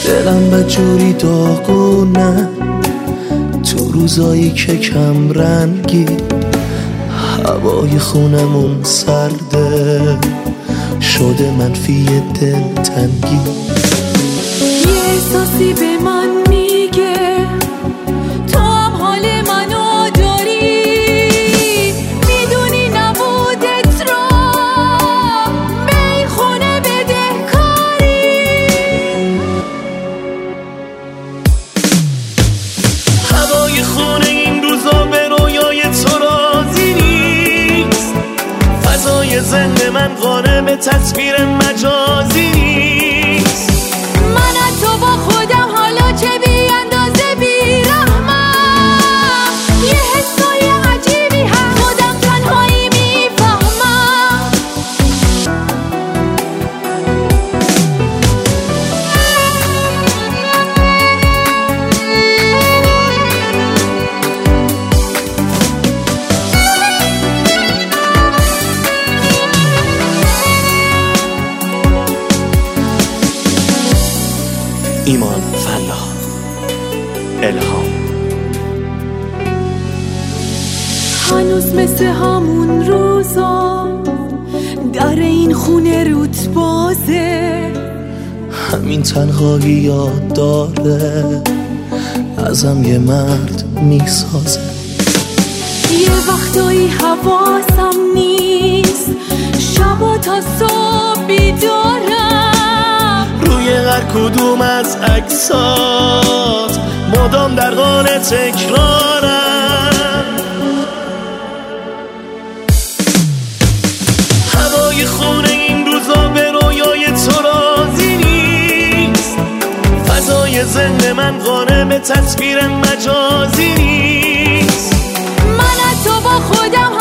دلم بدجوری داغونه تو روزایی که کم رنگی، هوای خونمون سرده شده منفی دلتنگی. یه احساسی به من میگه تو هم حال منو داری، میدونی نبودت رو به این خونه بدهکاری. هوای خونه این روزا به رویای تو راضی نیست، فضای ذهن من قانع به تصویر مجازی نیست. من از تو با خودم حالا چه بی اندازه بیرحمم، یه حسای عجیبی هم خودم تنهایی میفهمم. ایمان فلاح، الهام. هنوز مثل همون روزا در این خونه روت بازه، همین تنهایی یاد داره ازم یه مرد میسازه. یه وقتایی حواسم نیست، شبا تا صبح بیدارم، روی هر کدوم از عکسات مدام در حال تکرارم. هوای خونه این روزا به رویای تو راضی نیست، فضای ذهن من قانع به تصویر مجازی نیست. من از تو با خودم